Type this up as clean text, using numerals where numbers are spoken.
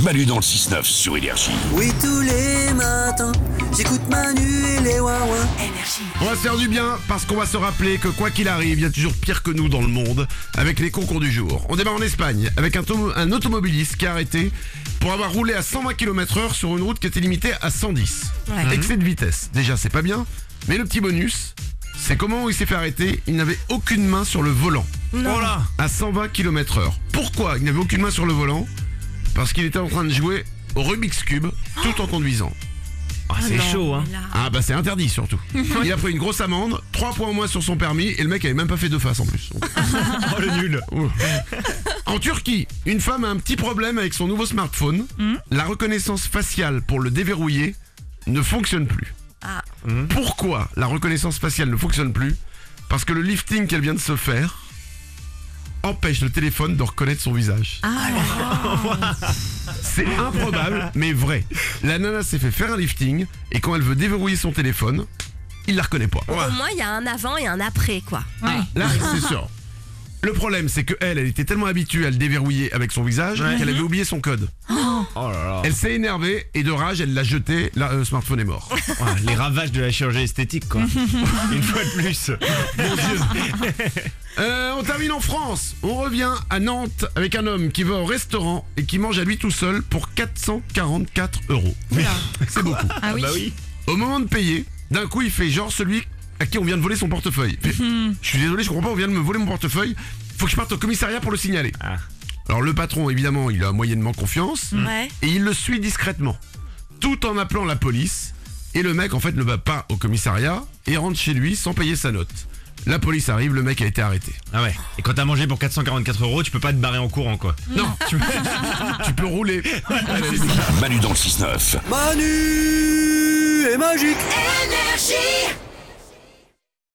Manu dans le 6-9 sur Énergie. Oui, tous les matins, j'écoute Manu et les Wawa. On va se faire du bien parce qu'on va se rappeler que quoi qu'il arrive, il y a toujours pire que nous dans le monde avec les concours du jour. On démarre en Espagne avec un automobiliste qui a arrêté pour avoir roulé à 120 km/h sur une route qui était limitée à 110. Excès de vitesse. Déjà, c'est pas bien, mais le petit bonus, c'est comment il s'est fait arrêter. Il n'avait aucune main sur le volant. Voilà. À 120 km/h. Pourquoi il n'avait aucune main sur le volant? Parce qu'il était en train de jouer au Rubik's Cube tout en conduisant. Ah, c'est chaud, hein. Ah bah c'est interdit surtout. Il a pris une grosse amende, 3 points en moins sur son permis et le mec avait même pas fait de face en plus. Oh, le nul. En Turquie, une femme a un petit problème avec son nouveau smartphone. La reconnaissance faciale pour le déverrouiller ne fonctionne plus. Pourquoi la reconnaissance faciale ne fonctionne plus? Parce que le lifting qu'elle vient de se faire empêche le téléphone de reconnaître son visage. C'est improbable, mais vrai. La nana s'est fait faire un lifting et quand elle veut déverrouiller son téléphone, il la reconnaît pas. Au moins, il y a un avant et un après, quoi. Là, c'est sûr. Le problème, c'est que elle était tellement habituée à le déverrouiller avec son visage qu'elle avait oublié son code. Oh là là. Elle s'est énervée et de rage, elle l'a jeté. Là, le smartphone est mort. Ouais, les ravages de la chirurgie esthétique, quoi. Une fois de plus. Mon Dieu. On termine en France. On revient à Nantes avec un homme qui va au restaurant et qui mange à lui tout seul pour 444 €. C'est beaucoup. Ah oui. Bah oui. Au moment de payer, d'un coup, il fait genre celui à qui on vient de voler son portefeuille. Il fait, je suis désolé, je comprends pas, on vient de me voler mon portefeuille. Faut que je parte au commissariat pour le signaler. Ah. Alors le patron, évidemment, il a moyennement confiance Ouais. et il le suit discrètement, tout en appelant la police. Et le mec, en fait, ne va pas au commissariat et rentre chez lui sans payer sa note. La police arrive, le mec a été arrêté. Ah ouais. Et quand t'as mangé pour 444 €, tu peux pas te barrer en courant, quoi. Non, tu peux rouler. Manu dans le 6-9. Manu est magique.